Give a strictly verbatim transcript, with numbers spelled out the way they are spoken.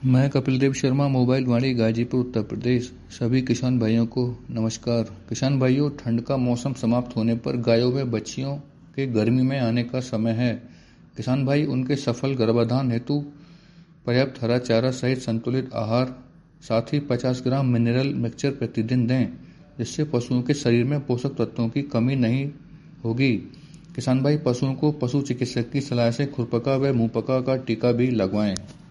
मैं कपिल देव शर्मा, मोबाइल वाणी, गाजीपुर, उत्तर प्रदेश। सभी किसान भाइयों को नमस्कार। किसान भाइयों, ठंड का मौसम समाप्त होने पर गायों व बछियों के गर्मी में आने का समय है। किसान भाई उनके सफल गर्भाधान हेतु पर्याप्त हरा चारा सहित संतुलित आहार, साथ ही पचास ग्राम मिनरल मिक्सचर प्रतिदिन दें, जिससे पशुओं के शरीर में पोषक तत्वों की कमी नहीं होगी। किसान भाई पशुओं को पशु चिकित्सक की सलाह से खुरपका व मुंहपका का टीका भी लगवाएं।